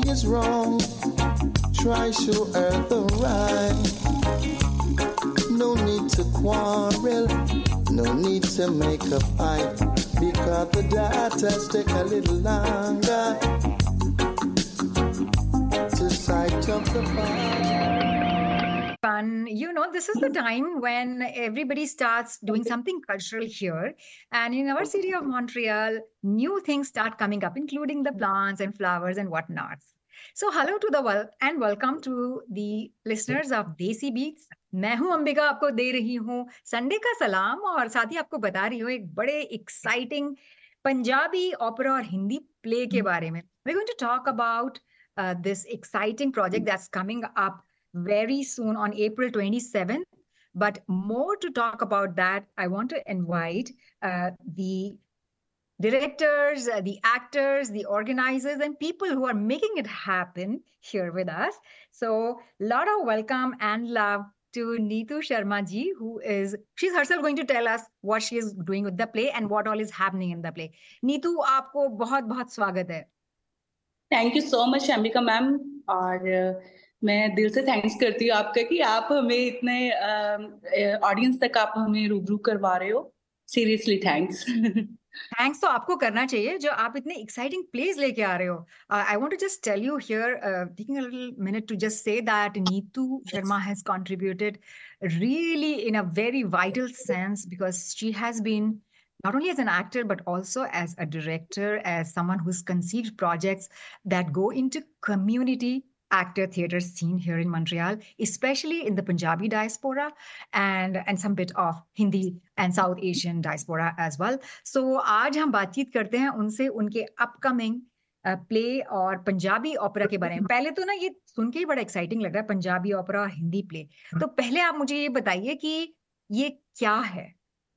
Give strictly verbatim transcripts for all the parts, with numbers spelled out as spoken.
is wrong, try show her the right. No need to quarrel, no need to make a fight, because the daughters take a little longer to sight up the fire. Fun. You know, this is the time when everybody starts doing something cultural here. And in our city of Montreal, new things start coming up, including the plants and flowers and whatnots. So hello to the world and welcome to the listeners of Desi Beats. मैं हूं अंबिका, आपको दे रही हूं Sunday का सलाम और साथ ही आपको बता रही हूं एक बड़े एक्साइटिंग पंजाबी ओपेरा और हिंदी प्ले के बारे में. We're going to talk about uh, this exciting project that's coming up very soon on April twenty-seventh. But more to talk about that, I want to invite uh, the directors, uh, the actors, the organizers, and people who are making it happen here with us. So, lot of welcome and love to Neetu Sharma ji, who is, she's herself going to tell us what she is doing with the play and what all is happening in the play. Neetu, आपको बहुत बहुत स्वागत है. Thank you so much Ambika ma'am, और मैं दिल से thanks करती हूँ आपका कि आप हमें इतने ऑडियंस तक आप हमें रूबरू करवा रहे हो. Seriously thanks. थैंक्स तो आपको करना चाहिए जो आप इतने एक्साइटिंग प्लेज लेके आ रहे हो. I want to just tell you here, taking a little minute to just say that Neetu Sharma has contributed really in a very vital sense, because she has been not only as an actor but also as a director, as someone who's conceived projects that go into community actor theater scene here in Montreal, especially in the Punjabi diaspora and and some bit of Hindi and South Asian diaspora as well. So आज हम बातचीत करते हैं उनसे उनके upcoming play uh, और Punjabi opera के बारे में. पहले तो ना ये सुन के ही बड़ा एक्साइटिंग लग रहा है, पंजाबी ओपेरा और हिंदी प्ले. तो पहले आप मुझे ये बताइए कि ये क्या है.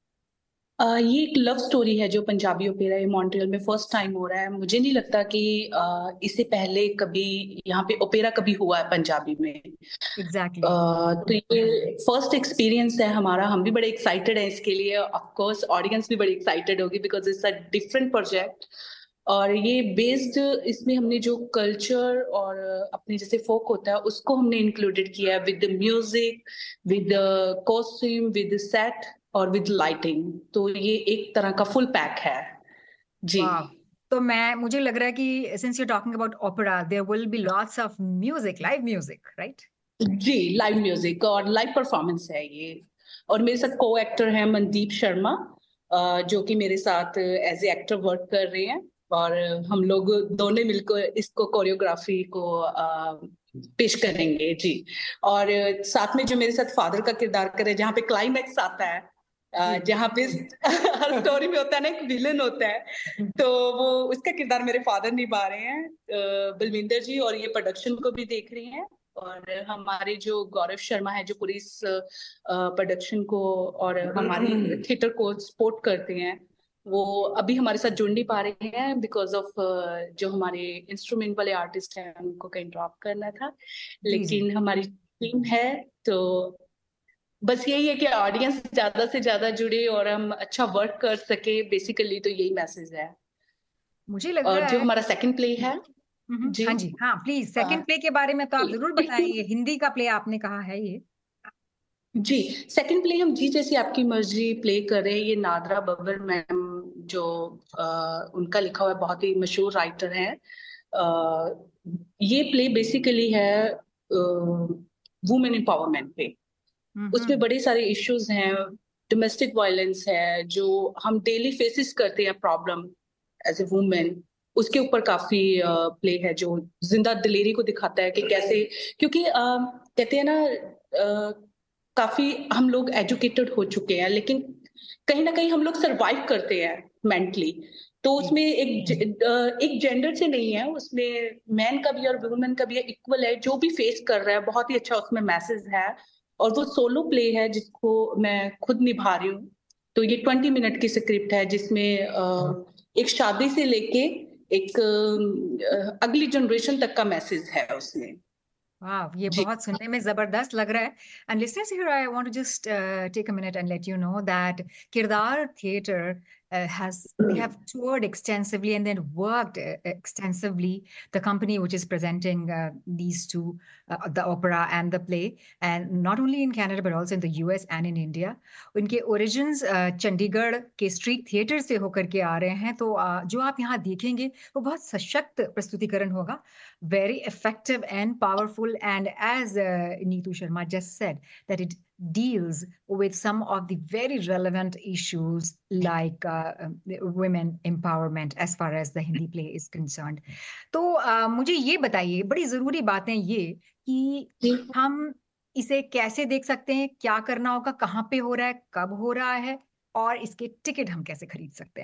Uh, ये एक लव स्टोरी है जो पंजाबी ओपेरा ये मॉन्ट्रियल में फर्स्ट टाइम हो रहा है. मुझे नहीं लगता कि uh, इससे पहले कभी यहाँ पे ओपेरा कभी हुआ है पंजाबी में. एग्जैक्टली. uh, तो ये फर्स्ट एक्सपीरियंस है हमारा. हम भी बड़े एक्साइटेड हैं इसके लिए. ऑफ कोर्स ऑडियंस भी बड़ी एक्साइटेड होगी because it's a different project. और ये बेस्ड, इसमें हमने जो कल्चर और अपने जैसे फोक होता है उसको हमने इंक्लूडेड किया है, with the music, with the costume, with the set और विद लाइटिंग. तो ये एक तरह का फुल पैक है जी. wow. तो मैं मुझे लग रहा है कि since you talking about opera, there will be lots of music, live music, right? जी, लाइव म्यूजिक और लाइव परफॉर्मेंस है ये. और मेरे साथ को एक्टर है मनदीप शर्मा, जो कि मेरे साथ एज ए एक्टर वर्क कर रहे हैं, और हम लोग दोनों मिलकर इसको कोरियोग्राफी को आ, पेश करेंगे जी. और साथ में जो मेरे साथ फादर का किरदार करे, जहाँ पे क्लाइमैक्स आता है, जहाँ पे हर स्टोरी में होता है ना एक विलन होता है, तो वो उसका किरदार मेरे फादर निभा रहे हैं, बलविंदर जी. और ये प्रोडक्शन को भी देख रही हैं, और हमारे जो गौरव शर्मा है जो पूरी इस प्रोडक्शन को और हमारी थिएटर को सपोर्ट करते हैं, वो अभी हमारे साथ जुड़ नहीं पा रहे हैं बिकॉज ऑफ जो हमारे इंस्ट्रूमेंट वाले आर्टिस्ट हैं उनको कहीं ड्रॉप करना था. लेकिन हमारी टीम है, तो बस यही है कि ऑडियंस ज्यादा से ज्यादा जुड़े और हम अच्छा वर्क कर सके. बेसिकली तो यही मैसेज है. मुझे लग और रहा जो है हमारा सेकंड प्ले है जी, हाँ जी, हाँ प्लीज सेकंड प्ले के बारे में तो आप जरूर बताइए. हिंदी का प्ले आपने कहा है ये जी. सेकंड प्ले हम जी जैसी आपकी मर्जी प्ले कर रहे हैं. ये नादरा बब्बर मैम जो आ, उनका लिखा हुआ बहुत ही मशहूर राइटर है. आ, ये प्ले बेसिकली है वुमेन एम्पावरमेंट पे. उसमें बड़े सारे इश्यूज हैं. डोमेस्टिक वायलेंस है जो हम डेली फेसिस करते हैं प्रॉब्लम एज ए वुमेन, उसके ऊपर काफी प्ले है जो जिंदा दिलेरी को दिखाता है कि कैसे, क्योंकि आ, कहते हैं ना आ, काफी हम लोग एजुकेटेड हो चुके हैं लेकिन कहीं ना कहीं हम लोग सरवाइव करते हैं मेंटली. तो उसमें एक एक जेंडर से नहीं है, उसमें मैन का भी और वुमेन का भी इक्वल है. जो भी फेस कर रहा है बहुत ही अच्छा उसमें मैसेज है. और वो सोलो प्ले है जिसको मैं खुद निभा रही हूँ. तो ये ट्वेंटी मिनट की स्क्रिप्ट है जिसमें एक शादी से लेके एक अगली जनरेशन तक का मैसेज है उसमें. वाह, ये बहुत सुनने में जबरदस्त लग रहा है. And listeners, here I want to just take a minute and let you know that Kirdaar theatre uh, has they have toured extensively and then worked uh, extensively. The company which is presenting uh, these two, uh, the opera and the play, and not only in Canada but also in the U S and in India. उनके origins uh, Chandigarh के street theatre से होकर के आ रहे हैं, तो uh, जो आप यहाँ देखेंगे वो बहुत सशक्त प्रस्तुतिकरण होगा, very effective and powerful, and as uh, Neetu Sharma just said, that it deals with some of the very relevant issues like uh, women empowerment as far as the Hindi play is concerned. तो uh, मुझे ये बताइए, बड़ी जरूरी बातें ये कि हम इसे कैसे देख सकते हैं, क्या करना होगा, कहाँ पे हो रहा है, कब हो रहा है, और इसके टिकट हम कैसे खरीद सकते हैं?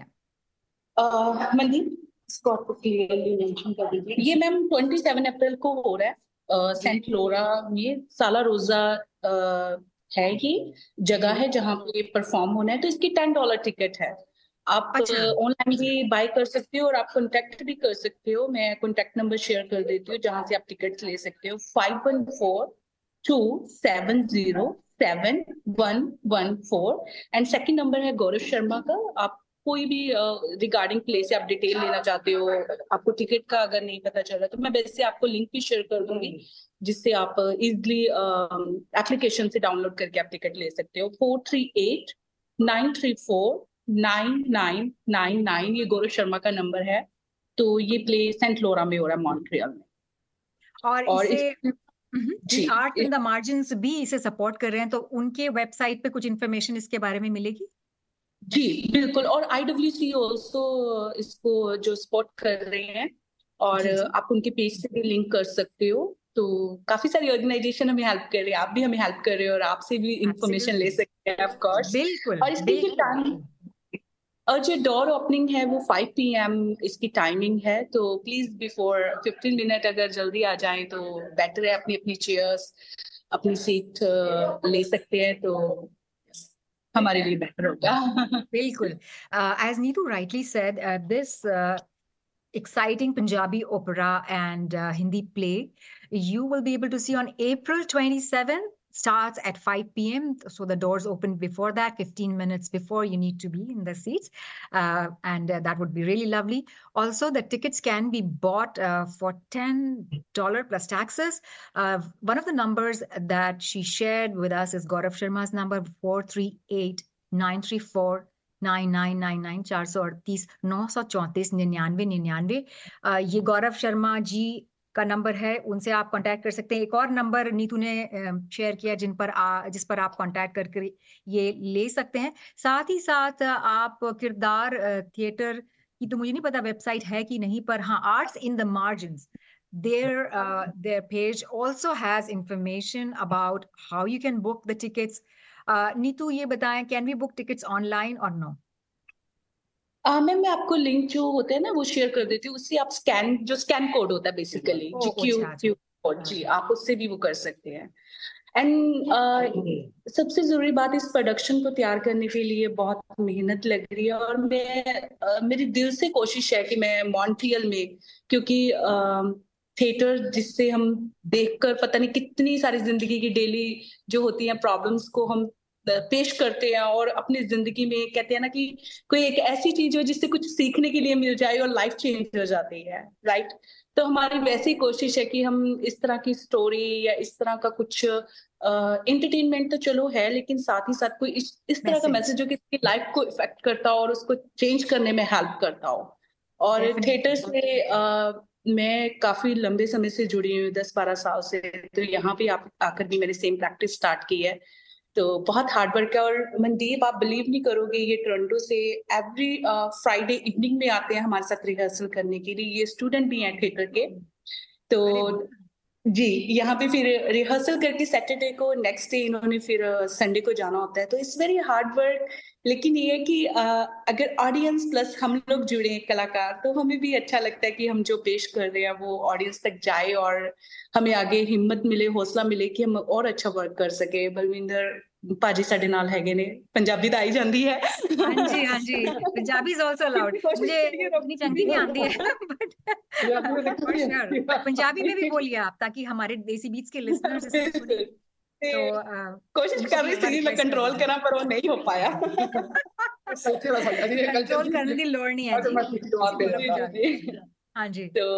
uh, मनदीप, इसको आपको क्लियरली मेंशन कर दीजिए। ये मैम सत्ताईस अप्रैल को हो रहा है सेंट लोरा में, साला रोजा uh, है ये जगह है जहाँ पे परफॉर्म होना है। तो इसकी टेन डॉलर टिकट है, आप ऑनलाइन भी बाय कर सकते हो और आप कॉन्टेक्ट भी कर सकते हो। मैं कॉन्टेक्ट नंबर शेयर कर देती हूँ जहाँ से आप टिकट ले सकते हो, five one four two seven zero seven one one four. And second number है गौरव शर्मा का। आप कोई भी रिगार्डिंग प्ले से आप डिटेल लेना चाहते हो, आपको टिकट का अगर नहीं पता चल रहा तो मैं वैसे आपको लिंक भी शेयर कर दूंगी जिससे आप इजिली एप्लीकेशन से डाउनलोड करके आप टिकट ले सकते हो। Four three eight nine three four nine nine nine nine ये गौरव शर्मा का नंबर है। तो ये प्ले सेंट लोरा में हो रहा है मॉन्ट्रियल में। और, और इसे आर्ट इन द मार्जिन्स भी इसे सपोर्ट कर रहे हैं, तो उनके वेबसाइट पे कुछ इन्फॉर्मेशन इसके बारे में मिलेगी? जी बिल्कुल, और आई डब्ल्यू सी ऑल्सो इसको जो सपोर्ट कर रहे हैं, और जी, जी. आप उनके पेज से भी लिंक कर सकते हो। तो काफी सारी ऑर्गेनाइजेशन हमें हेल्प कर रही है, आप भी हमें हेल्प कर रहे हो और आपसे भी इंफॉर्मेशन ले सकते हैं ऑफ कोर्स। बिल्कुल। और इसकी जो टाइम और जो डोर ओपनिंग है वो फाइव पी एम इसकी टाइमिंग है। तो प्लीज बिफोर फिफ्टीन मिनट अगर जल्दी आ जाएं तो बेटर है। अपनी अपनी चेयर्स, अपनी सीट ले सकते हैं तो हमारे लिए बेटर होगा। बिल्कुल। As Neetu rightly said, uh, this uh, exciting Punjabi opera and uh, Hindi play you will be able to see on April twenty-seventh. Starts at five p m So the doors open before that, fifteen minutes before. You need to be in the seats, uh, and uh, that would be really lovely. Also, the tickets can be bought uh, for ten dollars plus taxes. Uh, one of the numbers that she shared with us is Gaurav Sharma's number, four three eight nine three four nine nine nine nine, four three eight nine four four nine nine nine nine। ये गौरव शर्मा जी का number है, उनसे आप contact कर सकते हैं। एक और नंबर नीतू ने शेयर किया जिन पर आ, जिस पर आप कांटेक्ट करके ये ले सकते हैं। साथ ही साथ आप किरदार थिएटर की तो मुझे नहीं पता वेबसाइट है कि नहीं, पर हाँ, arts in the margins, their uh, their page also has information about how you can book the tickets. uh, Neetu ये बताएं, can we book tickets online or no? Uh, ma'am मैं आपको लिंक जो होता है ना वो शेयर कर देती हूँ, उससे आप स्कैन, जो स्कैन कोड होता है बेसिकली, जो क्यू क्यू कोड, जी आप उससे भी वो कर सकते हैं। एंड uh, सबसे जरूरी बात, इस प्रोडक्शन को तैयार करने के लिए बहुत मेहनत लग रही है और मैं uh, मेरी दिल से कोशिश है कि मैं मॉन्ट्रियल में, क्योंकि थिएटर uh, जिससे हम देखकर पता नहीं कितनी सारी जिंदगी की डेली जो होती हैं प्रॉब्लम्स को हम पेश करते हैं, और अपनी जिंदगी में कहते हैं ना कि कोई एक ऐसी चीज हो जिससे कुछ सीखने के लिए मिल जाए और लाइफ चेंज हो जाती है, राइट। तो हमारी वैसी कोशिश है कि हम इस तरह की स्टोरी या इस तरह का कुछ एंटरटेनमेंट uh, तो चलो है, लेकिन साथ ही साथ कोई इस, इस तरह का मैसेज जो किसी लाइफ को इफेक्ट करता हो और उसको चेंज करने में हेल्प करता हो। और थिएटर से uh, मैं काफी लंबे समय से जुड़ी हूँ, दस बारह साल से। तो यहाँ पे आप आकर भी मैंने सेम प्रैक्टिस स्टार्ट की है, तो बहुत हार्ड वर्क है। और मनदीप आप बिलीव नहीं करोगे, ये टोरंटो से एवरी फ्राइडे इवनिंग में आते हैं हमारे साथ रिहर्सल करने के लिए। ये स्टूडेंट भी हैं थिएटर के, तो जी यहाँ पे फिर रिहर्सल करके सैटरडे को नेक्स्ट डे इन्होंने फिर संडे को जाना होता है। तो इट्स वेरी हार्ड वर्क, लेकिन ये है कि uh, अगर ऑडियंस प्लस हम लोग जुड़े हैं कलाकार, तो हमें भी अच्छा लगता है कि हम जो पेश कर रहे हैं वो ऑडियंस तक जाए और हमें आगे हिम्मत मिले, हौसला मिले कि हम और अच्छा वर्क कर सके। बलविंदर पाजी साडे नाल हैगे ने, पंजाबी तो आई जाती है। हाँ जी हाँ जी, पंजाबी इज आल्सो अलाउड। मुझे इतनी चंगी नहीं आती है, बट पंजाबी में भी बोलिए आप, ताकि हमारे देसी बीट्स के लिसनर्स इसको सुने। तो कोशिश कर रही थी मैं कंट्रोल करा पर वो नहीं हो पाया। कंट्रोल करने की लोड़ नहीं है जी। हाँ जी। तो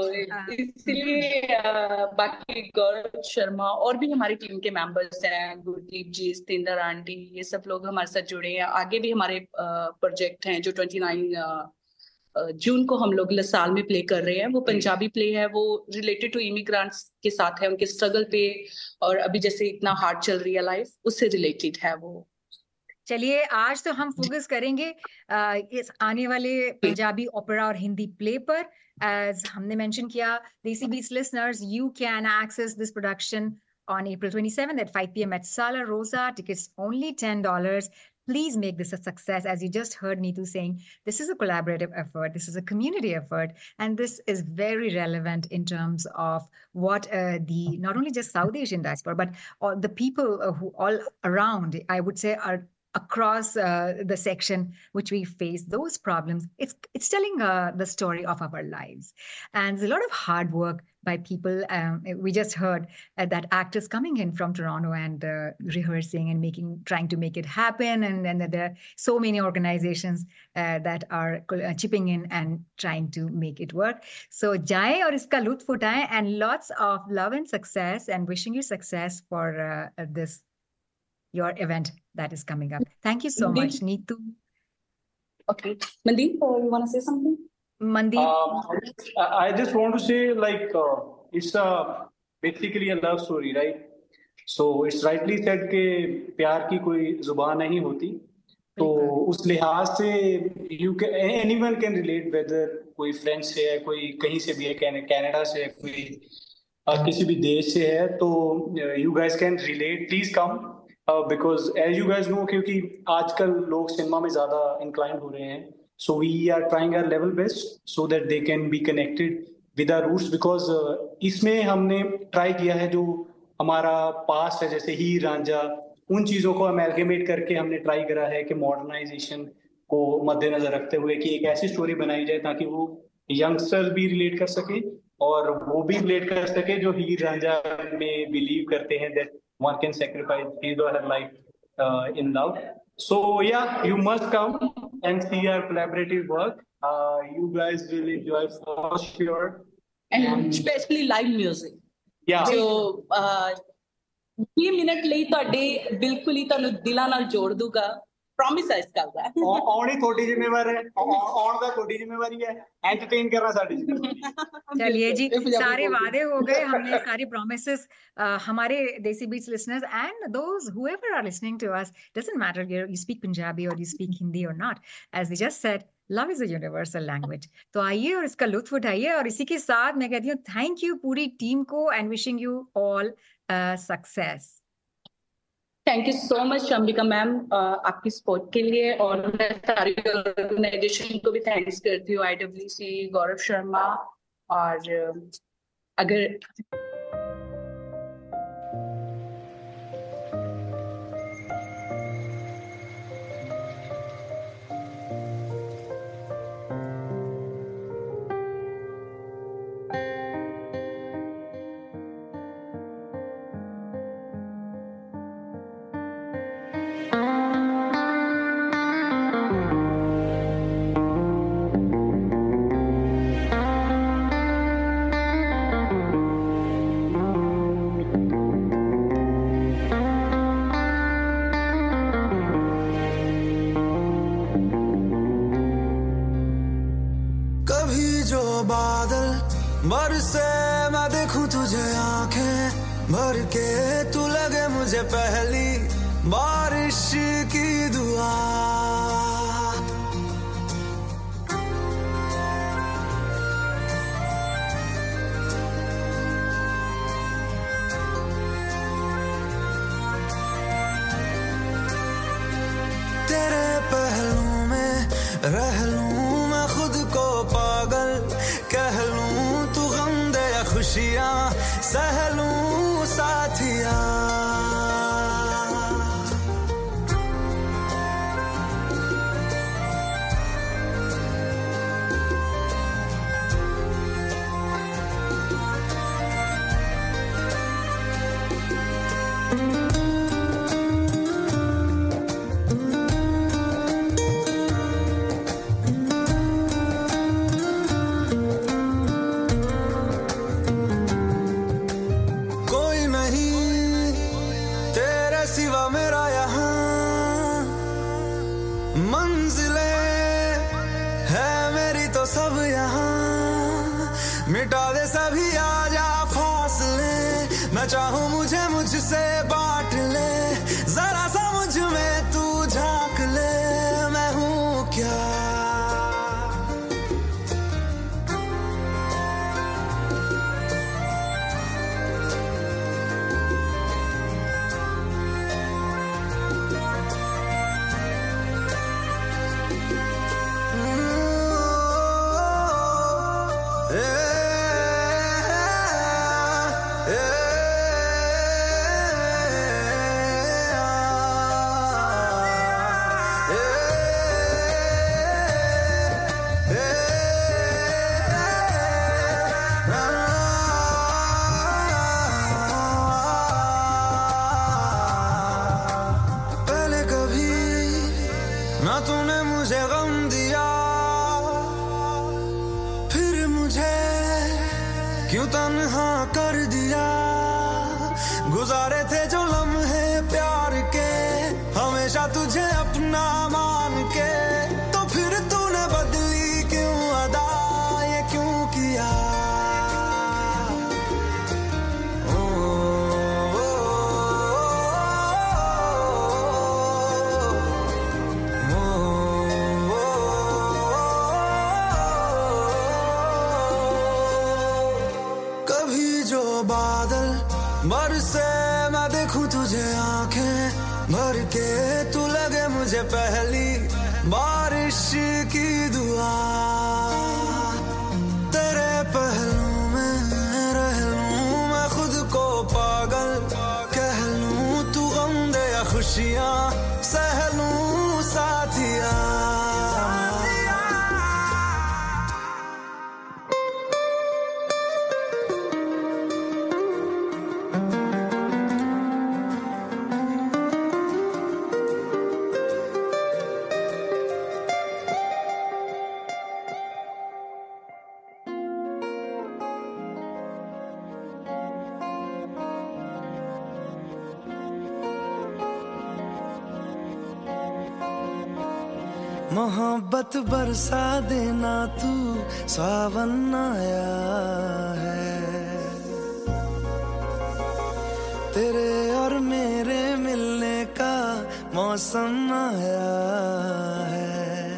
इसलिए बाकी गौरव शर्मा और भी हमारी टीम के मेंबर्स हैं, गुरदीप जी, सतेंद्र आंटी, ये सब लोग हमारे साथ जुड़े हैं। आगे भी हमारे प्रोजेक्ट हैं जो उनतीस जून को हम लोग लसाल में प्ले कर रहे हैं। वो पंजाबी प्ले है, वो रिलेटेड टू इमिग्रेंट्स के साथ है, उनके स्ट्रगल पे, और अभी जैसे इतना हार्ड चल रही है लाइफ, उससे रिलेटेड है वो। चलिए आज तो हम फोकस करेंगे आ, इस आने वाले पंजाबी ओपेरा और हिंदी प्ले पर। एज हमने मेंशन किया, Desi beats listeners, you can access this production on April twenty-seventh at five p m at Sala Rosa. Tickets only ten dollars. Please make this a success. As you just heard Neetu saying, this is a collaborative effort. This is a community effort. And this is very relevant in terms of what uh, the, not only just South Asian diaspora, but all the people uh, who all around, I would say, are across uh, the section which we face those problems. It's it's telling uh, the story of our lives. And there's a lot of hard work by people. Um, we just heard uh, that actors coming in from Toronto and uh, rehearsing and making, trying to make it happen. And then there are so many organizations uh, that are uh, chipping in and trying to make it work. So jaye aur iska lutf utaye, and lots of love and success, and wishing you success for uh, this, your event that is coming up. Thank you so much, Neetu. Okay. Mandeep, uh, you want to say something? Mandeep? Uh, I just want to say, like, uh, it's a, basically a love story, right? So it's rightly said कि प्यार की कोई जुबान नहीं होती. तो उस लिहाज से you can, anyone can relate, whether कोई फ्रेंड से है, कोई कहीं से भी है, कनाडा से है, कोई uh, किसी भी देश से है, तो uh, you guys can relate. Please come. Uh, because as you guys know, क्योंकि आजकल लोग सिनेमा में ज़्यादा inclined हो रहे हैं, so we are trying our level best so that they can be connected with our roots. Because uh, इसमें हमने try किया है जो हमारा past है, जैसे हीर रांझा, उन चीज़ों को amalgamate करके हमने try करा है कि modernization को मद्देनजर रखते हुए कि एक ऐसी story बनाई जाए ताकि वो youngsters भी relate कर सके और वो भी relate कर सके जो हीर रांझा में believe करते हैं that one can sacrifice his or her life uh, in love. So yeah, you must come and see our collaborative work. Uh, you guys will enjoy for sure. And, and especially live music. Yeah. So three minute ਲਈ ਤੁਹਾਡੇ ਬਿਲਕੁਲ ਹੀ ਤੁਹਾਨੂੰ ਦਿਲਾਂ ਨਾਲ ਜੋੜ ਦੂਗਾ. Promise है इस गल दा. आउण ही थोड़ी जिम्मेवार है, आउण दा थोड़ी जिम्मेवारी है, एंटरटेन करना साडी जिम्मेवारी. चलिए जी, सारे वादे हो गए, हमने सारी promises हमारे Desi beats listeners and those whoever are listening to us, doesn't matter you speak Punjabi or you speak Hindi or not, as we just said, love is a universal language. तो आइए और इसका लुत्फ उठाइए. और इसी के साथ मैं कहती हूँ थैंक यू पूरी टीम को and wishing you all uh, success. Thank you so much Shambika ma'am आपकी सपोर्ट के लिए. और मैं सारी ऑर्गेनाइजेशन को भी थैंक्स करती हूँ, I W C, Gaurav Sharma. और अगर बरसे मैं देखूं तुझे आंखें भर के, तू लगे मुझे पहली बारिश की दुआ. तेरे पहलू में रह लूं मैं खुद को पागल, कह लूं खुशियां सहलूं साथिया. मैं चाहूं मुझे मुझसे बांट ले, जरा सा मुझ में तू झांक ले, मैं हूं क्या गुजारे थे जो लम्हे प्यार के, हमेशा तुझे अपना मान के, तो फिर तूने बदली क्यों अदा, ये क्यों किया? ओ, ओ, ओ, ओ, कभी जो बादल बरसे मैं देखूं तुझे आंखें भर के, तू लगे मुझे पहली बारिश की दुआ, तेरे पहलू में रह लूं मैं खुद को पागल कह लूं, तू गम दे या खुशियां सह लूं साथिया। मोहब्बत बरसा देना तू सावन आया है, तेरे और मेरे मिलने का मौसम आया है।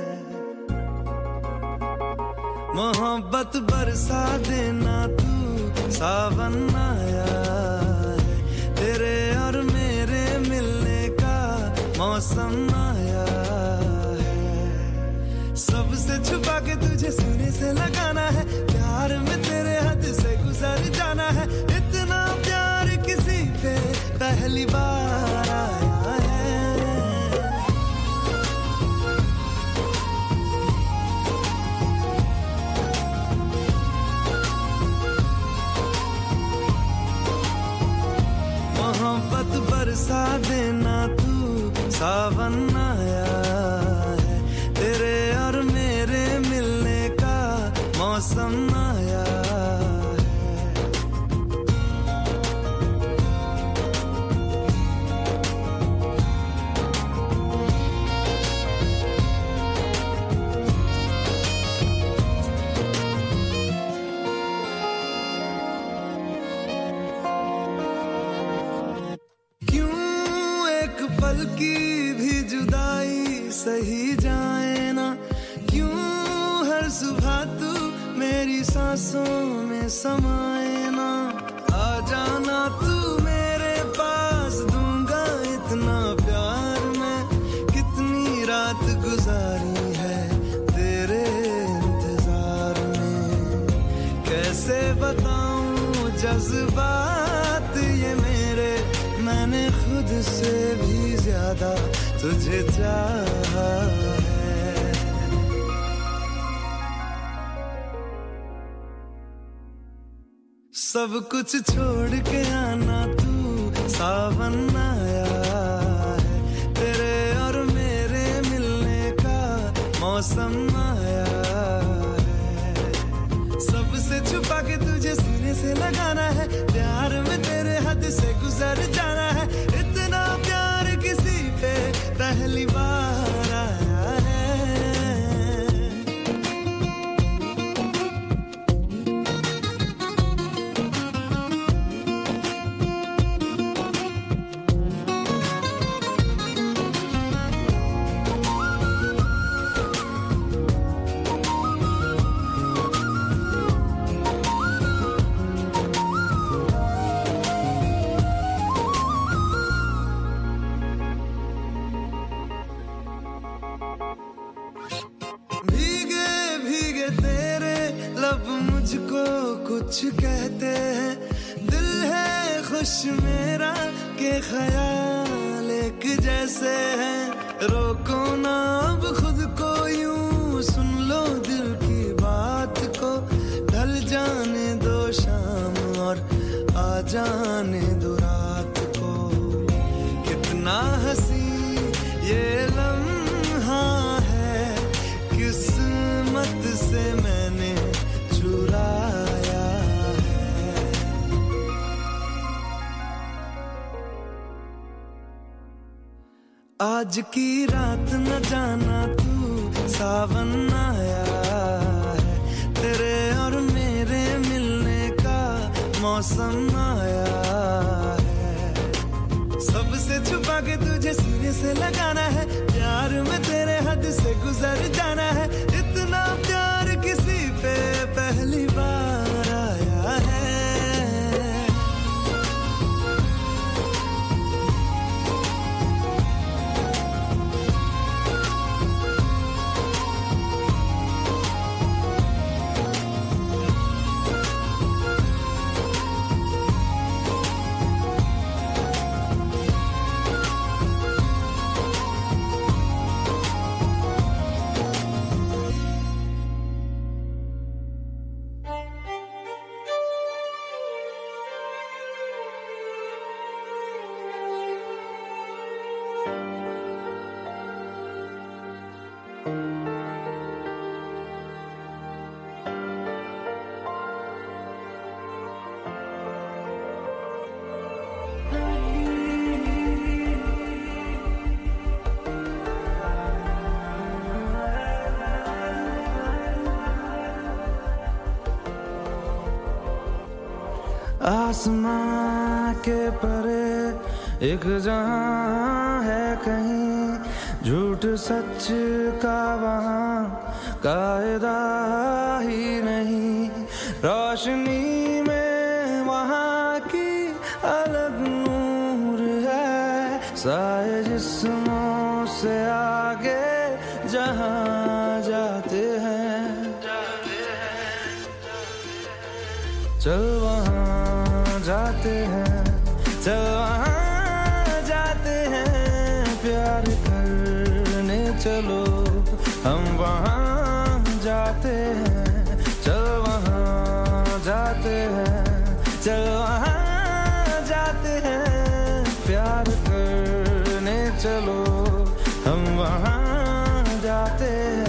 मोहब्बत बरसा देना तू सावन आया है, तेरे और मेरे मिलने का मौसम आया है। सबसे छुपा के तुझे सीने से लगाना है, प्यार में तेरे हद से गुजर जाना है, इतना प्यार किसी पे पहली बार आया है। मोहब्बत बरसा देना तू सावन आया है, तेरे और मेरे मिलने का मौसम आया है। पल की भी जुदाई सही जाए ना, क्यों हर सुबह तू मेरी सांसों में समाए ना। आ जाना तू मेरे पास, दूंगा इतना प्यार मैं, कितनी रात गुजारी है तेरे इंतजार में। कैसे बताऊं जज्बात ये मेरे, मैंने खुद से भी ज्यादा तुझे चाहा है। सब कुछ छोड़ के आना तू सावन आया है, तेरे और मेरे मिलने का मौसम आया है। सबसे छुपा के तुझे सीने से लगाना है, प्यार में तेरे हद से गुजर जाना है, इतना प्यार किसी पे पहली बार आया है। होश मेरा के ख्याल एक जैसे है, रोको ना अब खुद को यूं, सुन लो दिल की बात को, ढल जाने दो शाम और आ जाने दो रात को। कितना हंसी ये लम्हा है, किस्मत से मैंने चुराया है। आज की रात न जाना तू सावन आया है, तेरे और मेरे मिलने का मौसम आया है। सबसे छुपा के तुझे सीने से लगाना है, प्यार में तेरे हद से गुजर जाना है। इतना प्यार किसी पे पहली बार आया है। आसमां के परे एक जहां है कहीं, झूठ सच का वहां कायदा ही नहीं। रोशनी में वहां की अलग नूर है, साए जिस्मों से आगे जहां जाते हैं। चल वहां जाते हैं, चल वहां जाते हैं, प्यार करने चलो हम वहां जाते हैं। चल वहां जाते हैं, चल वहां जाते हैं, प्यार करने चलो हम वहां जाते हैं।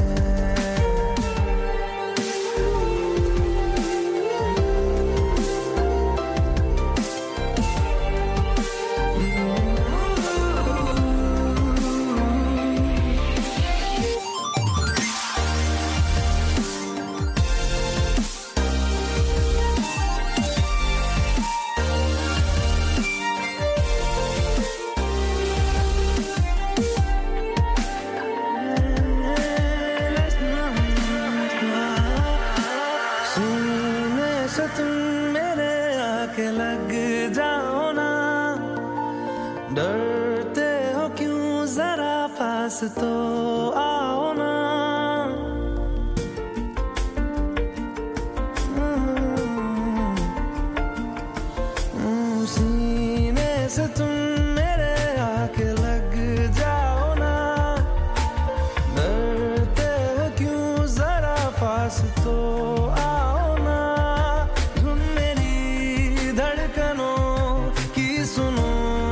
डरते हो क्यों जरा पास तो आओ ना। सीने से तुम मेरे आके लग जाओ ना। डरते हो क्यों जरा पास तो आओ ना। धुन मेरी धड़कनों की सुनो,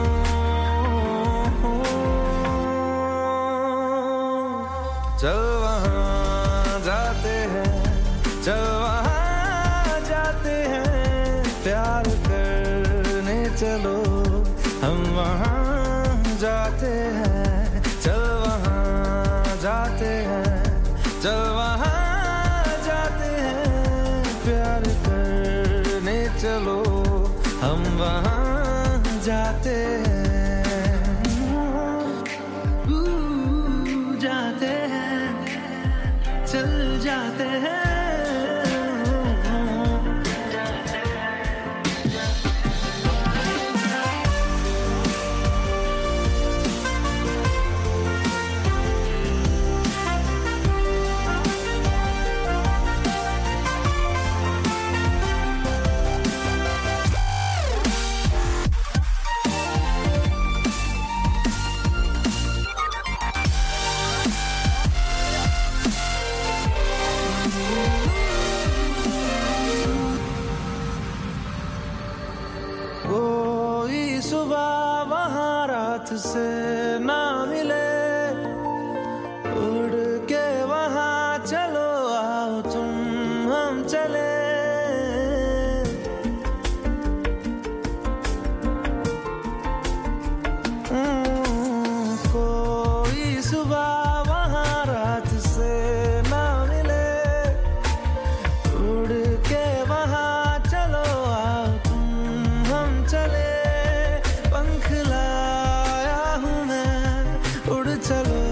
चल वहां जाते हैं, चल वहां जाते हैं, प्यार करने चलो हम वहां जाते हैं। चल वहां जाते हैं, चल वहां जाते हैं, प्यार करने चलो हम वहां जाते हैं। जाते हैं, चल जाते हैं। कोई सुबह वहाँ रात से ना मिले, उड़ के वहाँ चलो आओ तुम हम चले। कोई सुबह वहाँ रात से ना मिले, उड़ के वहाँ चलो आओ तुम हम चले। पंख लाया हूँ मैं, उड़ चलो।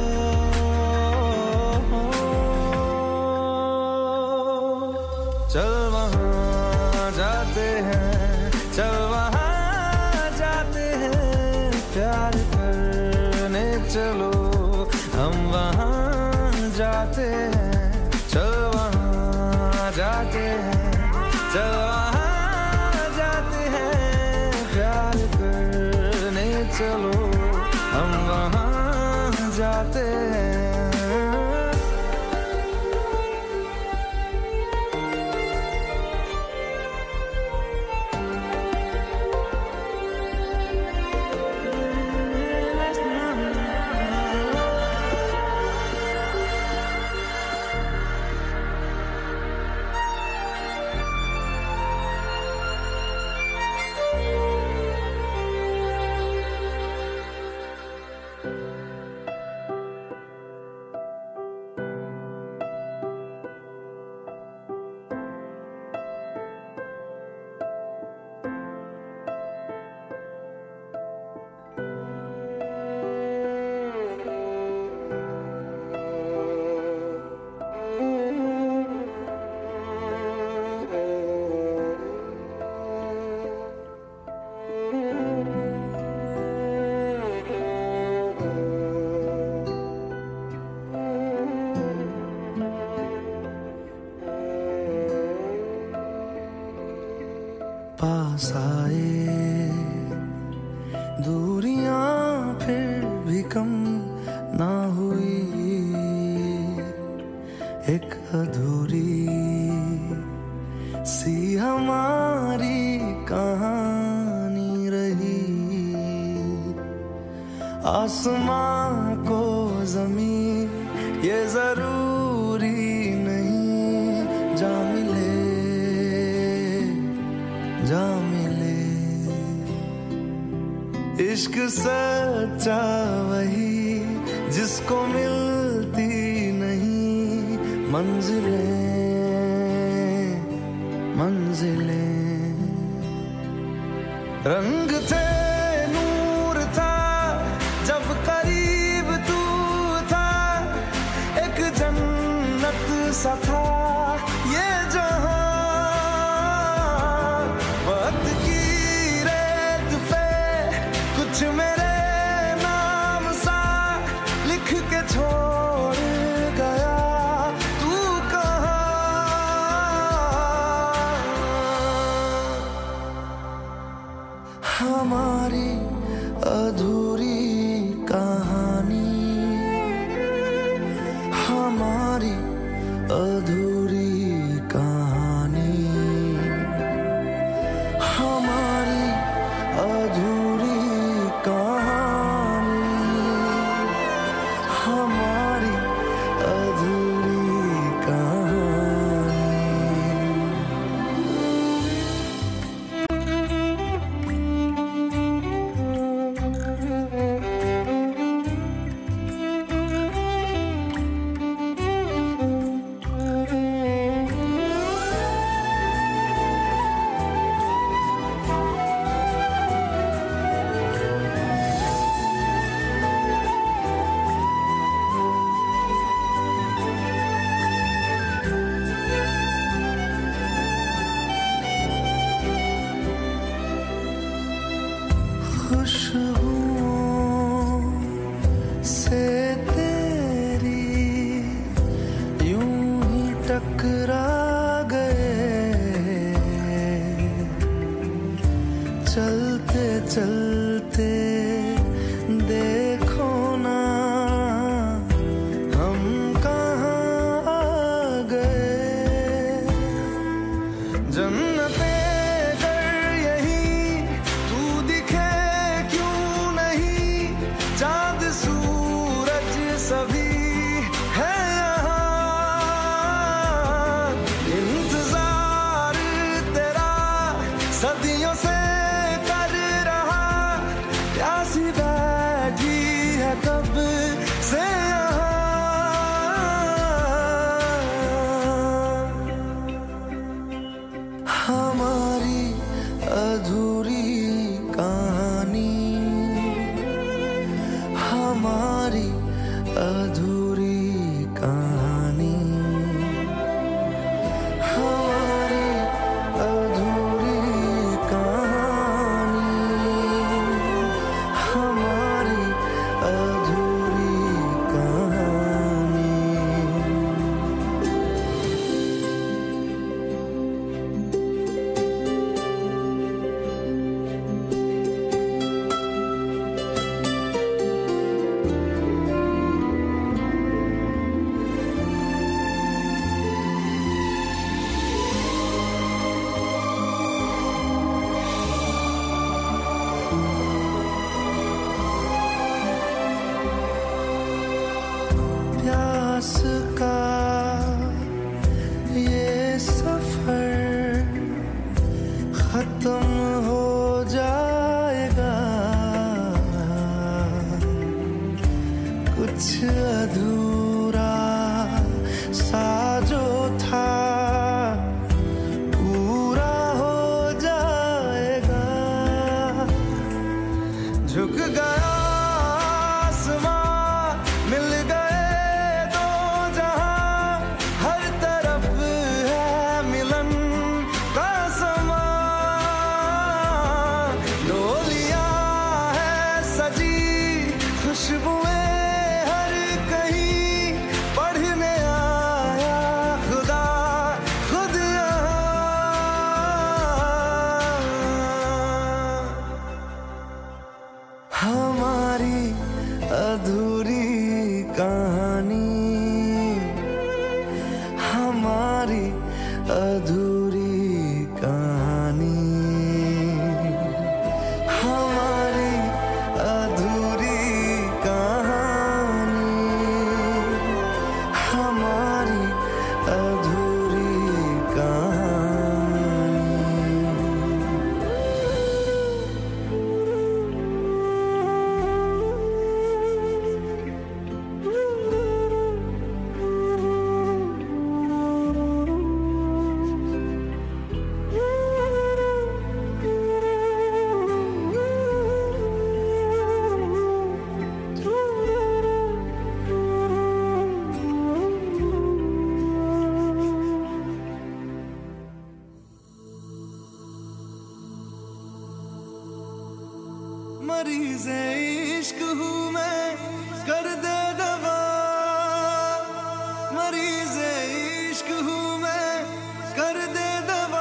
चल वहाँ जाते हैं, चल वहाँ जाते हैं, प्यार करने चलो हम वहाँ जाते हैं। चल वहाँ जाते हैं, चल वहाँ जाते हैं, प्यार करने चलो हम वहाँ जाते हैं। पास आए दूरियां फिर भी कम ना हुई, एक अधूरी सी हमारी कहानी रही। आसमां को ज़मीन ये जरूरी नहीं, जा मिले जा मिले। इश्क सच्चा वही जिसको मिलती नहीं मंजिलें मंजिलें। रंग थे नूर था जब करीब तू था, एक जन्नत सा था ये जहां। वक्त की रेत पे कुछ मेरे नाम सा लिख के छोड़ गया, तू कहाँ। हमारी अधूरी कहानी, हमारी अधूरी कहानी, हमारी अधूरी कहानी, हमारी अधूरी कहानी। खुशबुओं से तेरी यूं ही टकरा गए, चलते चलते देखो ना हम कहाँ आ गए। जन्नते कर यही तू झुक गया आसमां, मिल गए दो जहां, हर तरफ है मिलन का समा। डोलियां है सजी खुशबुएं हर कहीं, पढ़ने आया खुदा खुद यहाँ। हमारी अधूरी कहानी, हमारी अधूरी कहानी, हमारी अधूरी कहानी, हमारी अधूरी कहानी। मरीज़े इश्क हूँ मैं, कर दे दवा। मरीज़े इश्क हूँ मैं, कर दे दवा।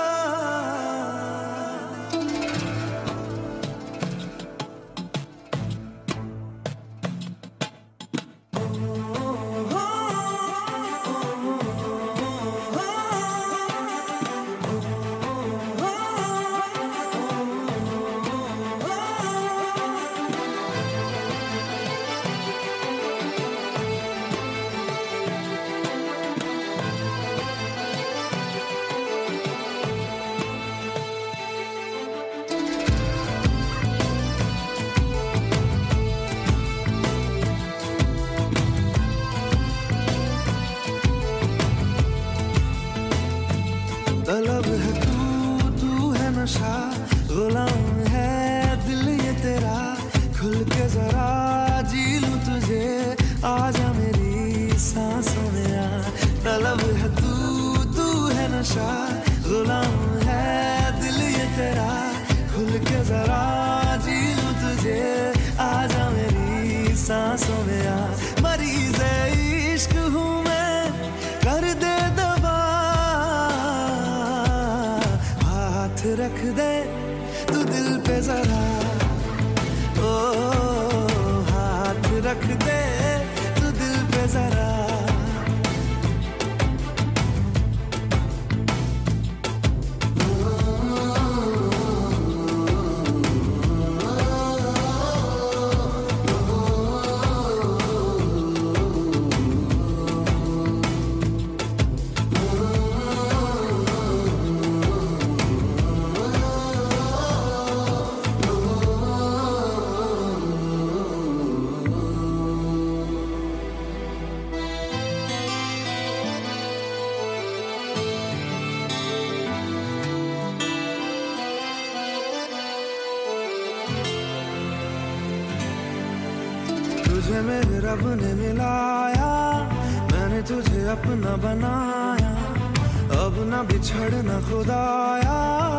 तलब है तू, तू है नशा, गुलाम है दिल ये तेरा। खुल के जरा जी लूं तुझे, आजा मेरी सांसों में आ। तलब है तू, तू है नशा, गुलाम है दिल ये तेरा। खुल के जरा जी लूं तुझे, आजा मेरी सांसों में आ। मरीज़े इश्क हूँ मैं, कर दे दवा। हाथ रख दे तू दिल पे जरा, ओ हाथ रख दे तू दिल पे जरा। तुझे मेरे रब ने मिलाया, मैंने तुझे अपना बनाया। अब न बिछड़ना खुदाया,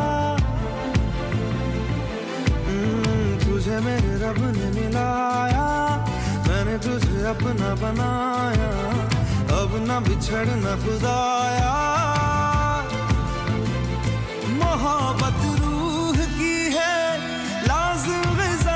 हम्म, तुझे मेरे रब ने मिलाया, मैंने तुझे अपना बनाया। अब न बिछड़ना खुदाया। मोहब्बत रूह की है लाज़िम ग़िज़ा।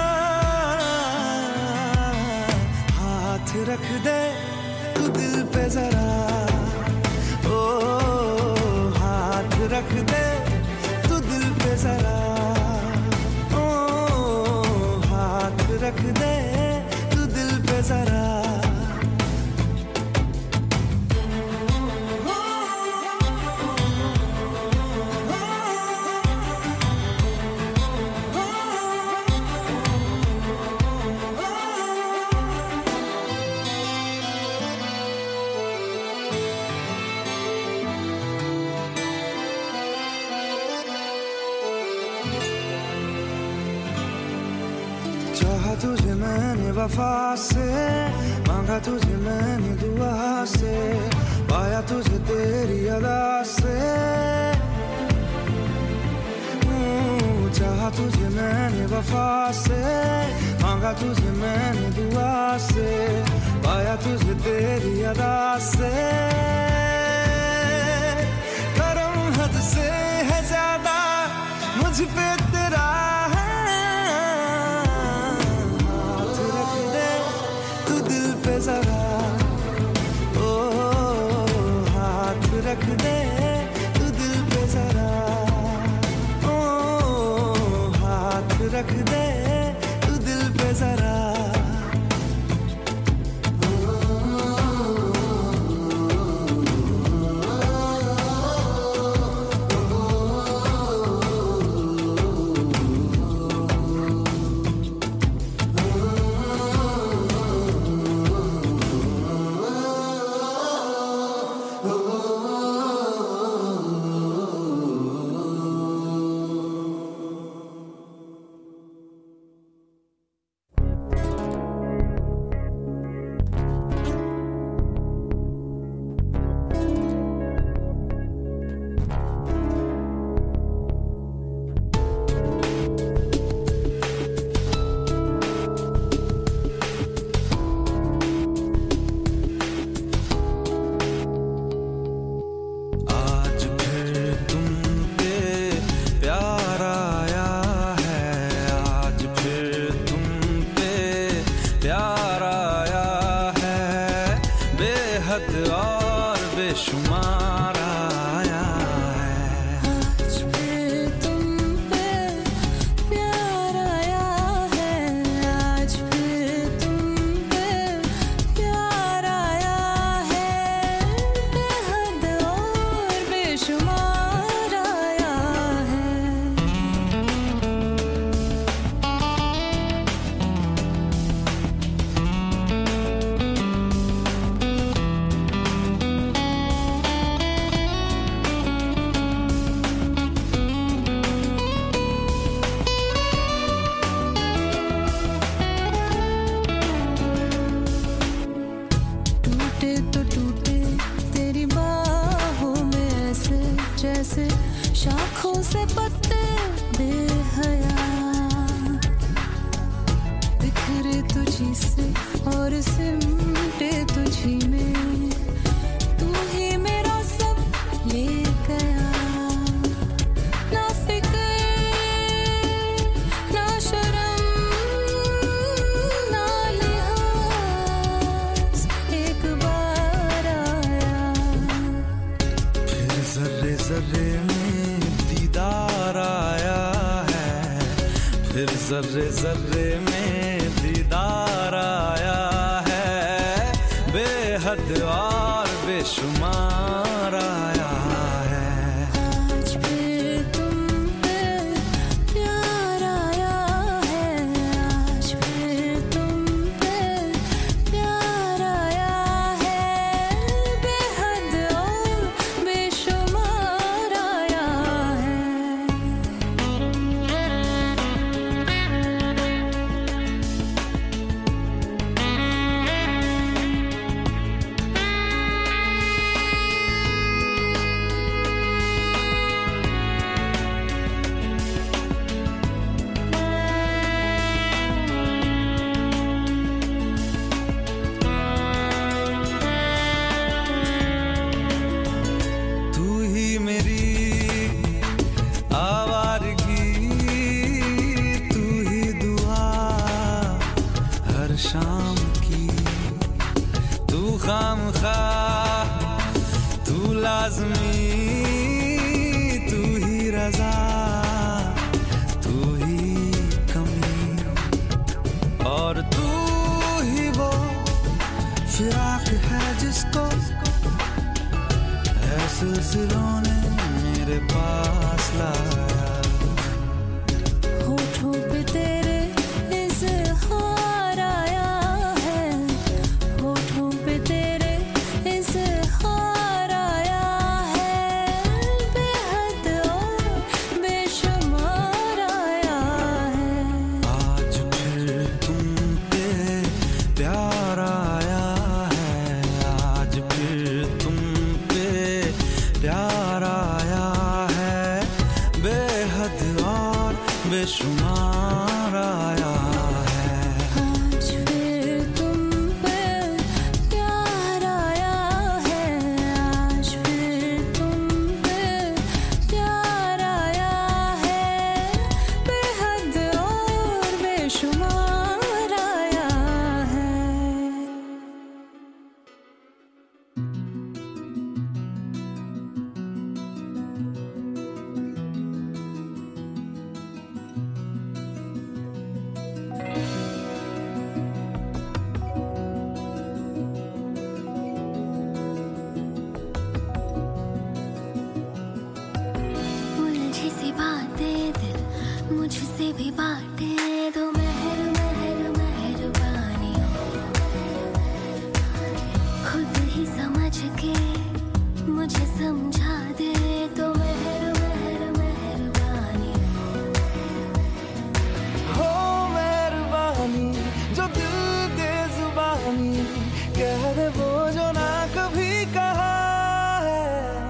हाथ रख दे तू दिल पे जरा, ओ हाथ रख दे तू दिल पे जरा, ओ हाथ रख दे तू दिल पे जरा। तुझे मैंने वफा से, मांगा तुझे मैंने दुआ से, पाया तुझे तेरी अदा से। चाहा तुझे मैंने वफा से, मांगा तुझे मैंने दुआ से, पाया तुझे तेरी अदा से। करम हद से है ज्यादा मुझ पे तेरा है, हाथ रख दे तू दिल पे जरा, ओ हाथ रख दे तू दिल पे जरा, रख दे तू दिल पे जरा। जर्रे जर्रे में दीदार आया है, बेहद और बेशुमार आया है। आज फिर तुम पे प्यार आया है, आज फिर तुम पे प्यार आया है, बेहद और बेशुमार आया है। शाम की तू खामखा, तू लाज़मी, तू ही रज़ा, तू ही कमी, और तू ही वो फिराक है जिसको है सिलसिलों ने मेरे पास लाया। होठों पे तेरे इज़हार आया है, होठों पे तेरे इज़हार आया है, बेहद और बेशुमार आया है। आज फिर तुम दे दो मेहर मेहर मेहरबानी, खुद ही समझ के मुझे समझा दे तो मेहर मेहर मेहरबानी। हो मेहरबानी जो दिल दे जुबानी, कह दे वो जो ना कभी कहा है,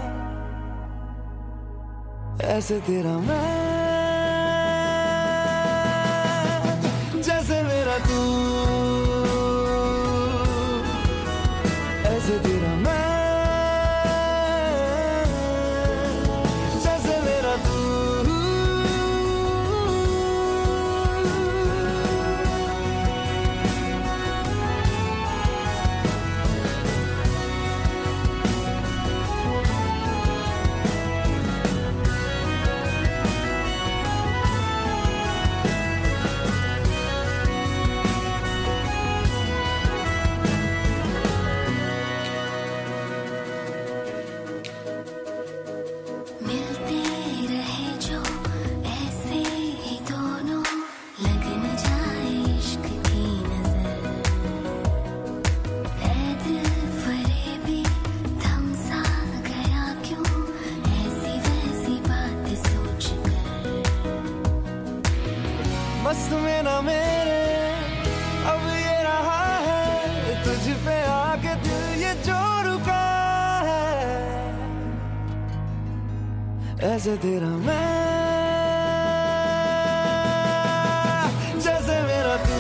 ऐसे तेरा मैं जैसे मेरा तू, ऐसे तेरा मैं जैसे मेरा तू। मिलते रहे जो ऐसे ही दोनों, लग न जाए इश्क की नजर। ऐ दिल फरेबी थम सा गया क्यों, ऐसी वैसी बात सोच कर। बस में ना मेरे अब ये रहा है, तुझ पे आके दिल ये जो रुका है, ऐसे तेरा मैं जैसे मेरा तू,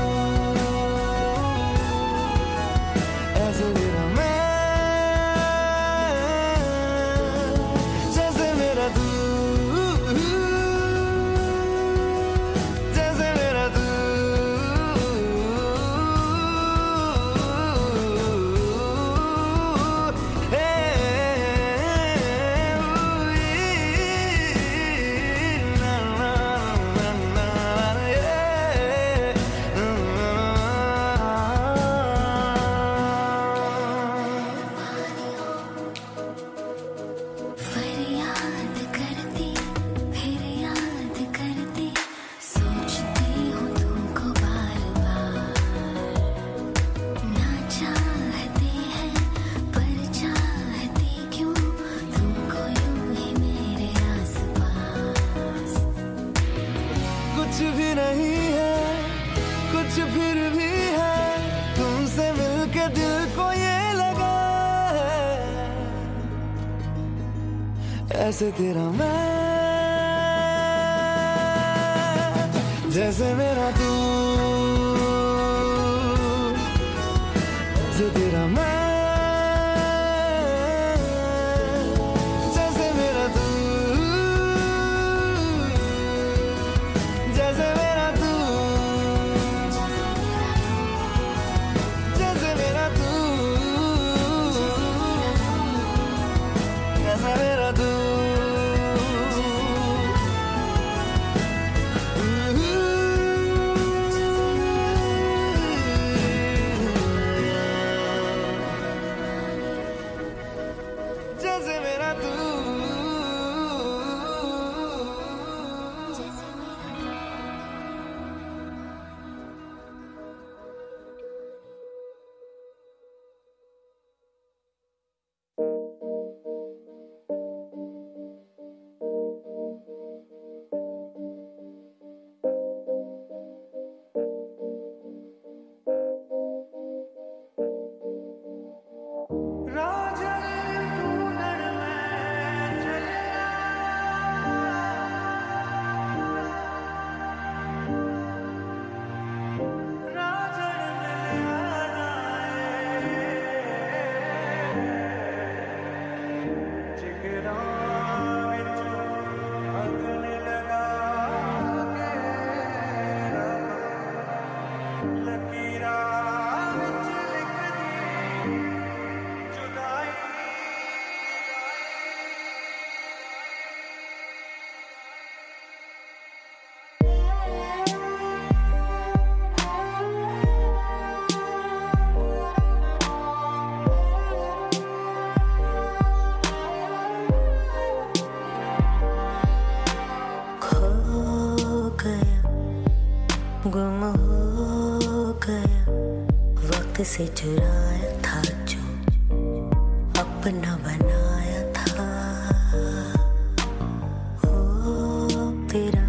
ऐसे तेरा मैं जैसे मेरा तू, जैसे मेरा तू। हे ना ना ना ना ये फरियाद करती फिर याद करती, सोचती हूँ तुमको बार बार। ना चाहते हैं पर चाहती क्यों, तुमको यूं ही मेरे आसपास। कुछ भी नहीं है कुछ फिर भी है, तुमसे मिलके दिल को ये लगा है, ऐसे तेरा मैं जैसे मेरा तू, ऐसे तेरा मैं जैसे मेरा तू, जैसे मेरा तू, जैसे मेरा तू, जैसे मेरा तू। जैसे मेरा तू। गुम हो गया वक्त से चुराया था जो अपना बनाया था वो तेरा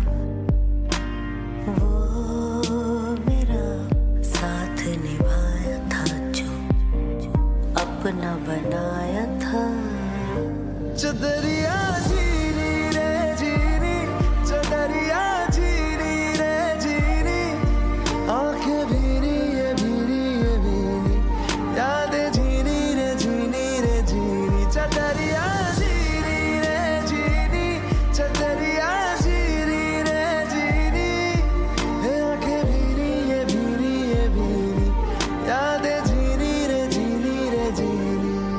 वो मेरा साथ निभाया था जो अपना बनाया था चदरिया जीनी रे जीनी चदरिया जीनी रे जीनी आंखें भीनी ये भीनी ये भीनी यादें झीनी रे झीनी रे झीनी चदरिया जीनी रे जीनी चदरिया जीनी रे जीनी हे आंखें भीनी ये भीनी ये भीनी यादें झीनी रे झीनी रे झीनी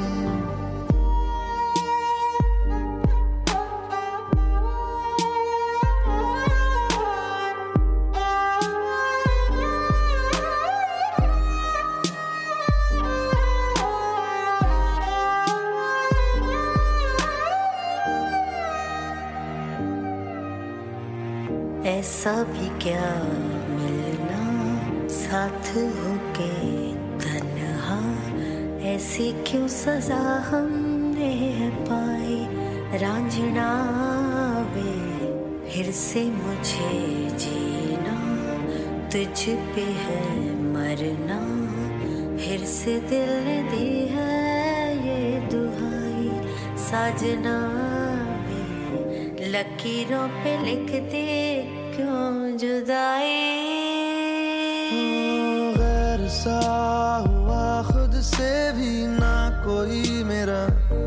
ऐसा भी क्या मिलना साथ होके तन्हा ऐसी क्यों सजा हमने पाई रांझना वे फिर से मुझे जीना तुझ पे है मरना फिर से दिल ने दी है ये दुहाई साजना वे लकीरों पे लिख दे क्यों जुदाई गैर सा हुआ खुद से भी ना कोई मेरा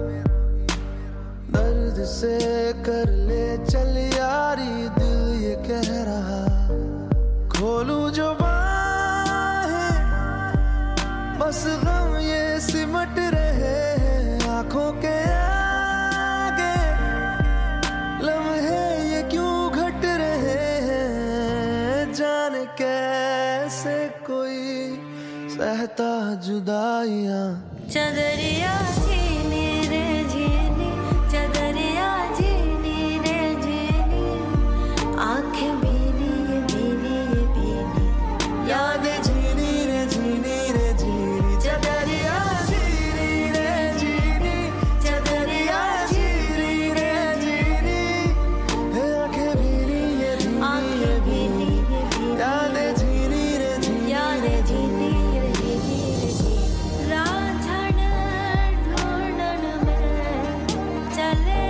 दर्द से कर ले चल यारी दिल ये कह रहा खोलूं जो बाहें बस गम ये सिमट रहे हैं आंखों के आगे लम्हे ये क्यों घट रहे हैं जाने कैसे कोई सहता जुदाइयां चदरिया जीनी रे जीनी चदरिया जीनी रे जीनी आंखें भीनी ये भीनी ये भीनी यादें झीनी रे झीनी रे झीनी चदरिया झीनी रे झीनी चदरिया झीनी रे झीनी हे आंखें भीनी ये भीनी आंखें भीनी ये भीनी यादें झीनी रे झीनी यादें झीनी रे झीनी रे झीनी रांझण ढूंढन में चले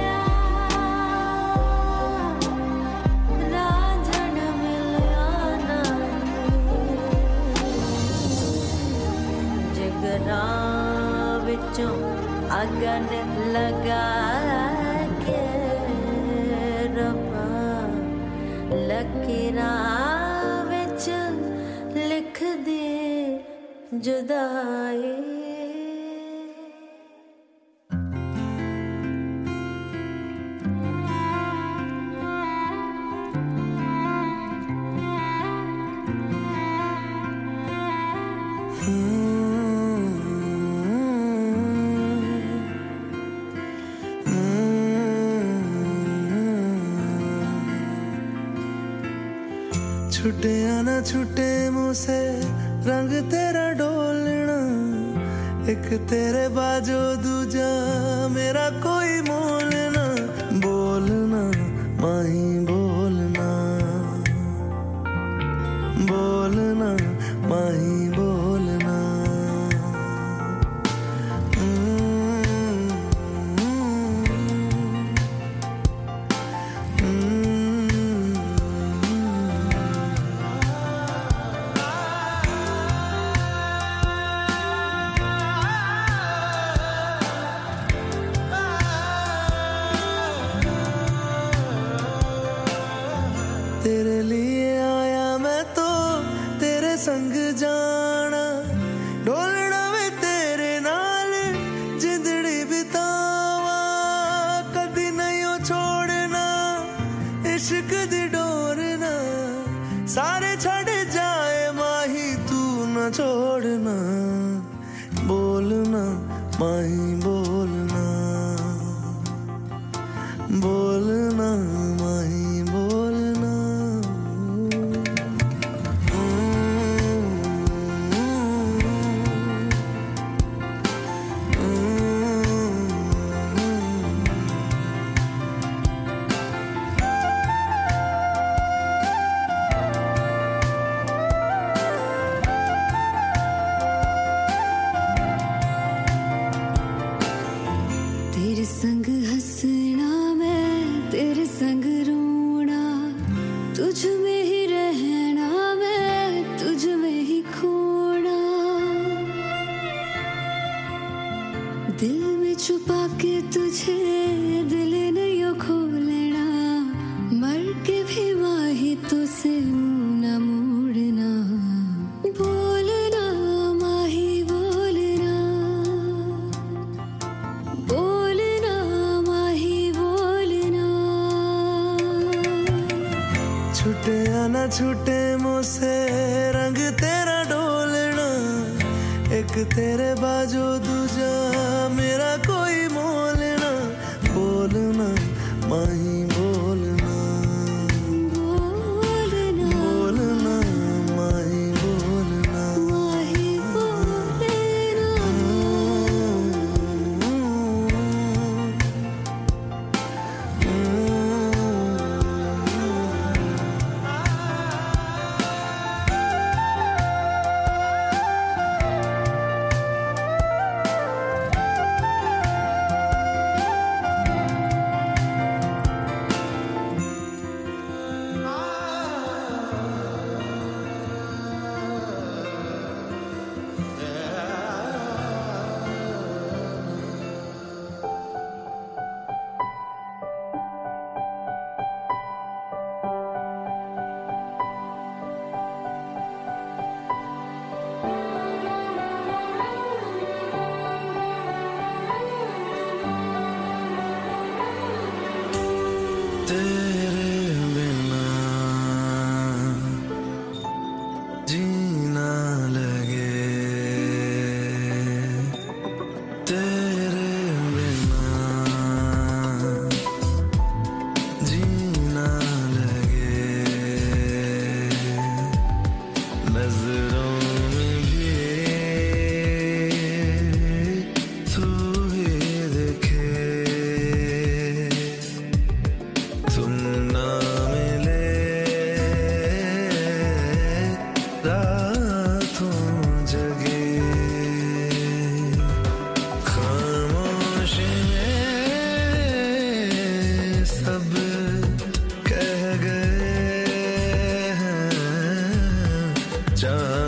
रांझण मिलिया ना जिगरा विचों अगन लगा के रब्बा लकीरां विच लिख दे जुदाई छुटे या ना छुटे मुझसे रंग तेरा डोलना एक तेरे बाजो दूजा मेरा कोई मोल ना बोलना माही बोलना बोलना माही बोलना तेरे लिए आया मैं तो तेरे संग जाना डोलना वे तेरे नाल जिंदड़ी बितावा कदी नहीं छोड़ना इश्क दी डोरना सारे छड़ जाए माही तू न छोड़ना बोलना माही बोलना बोलना माही बोलना के तुझे दिल नहीं खोलना, मर के भी माही तुझसे मुंह न मोड़ना। बोलना माही बोलना, बोलना माही बोलना। छूटे या ना छूटे मुझसे रंग तेरा डोलना, एक तेरे बाजो दूजा मेरा कोई मोलना। बोलना माही बोलना, बोलना बोलना माही बोलना। माही बोलना। तेरे बिना जीना लगे, तेरे बिना जीना लगे। नजरों में भी तू ही दिखे, तुम ना मिले रातों जगे। खामोशी में सब कह गए हैं, जान